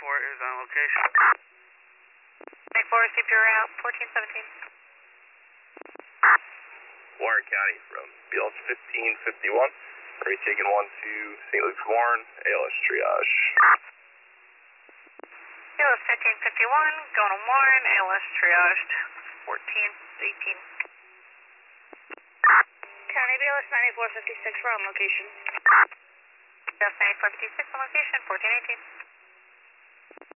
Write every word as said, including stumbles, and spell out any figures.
four is on location. nine four, keep your route, fourteen seventeen. Warren County from B L S fifteen fifty-one. Are you taking one to Saint Luke's Warren, A L S triage? B L S fifteen fifty-one, going to Warren, A L S triaged, fourteen eighteen. County B L S ninety-four fifty-six, we're on location. B L S ninety-four fifty-six on location, fourteen eighteen.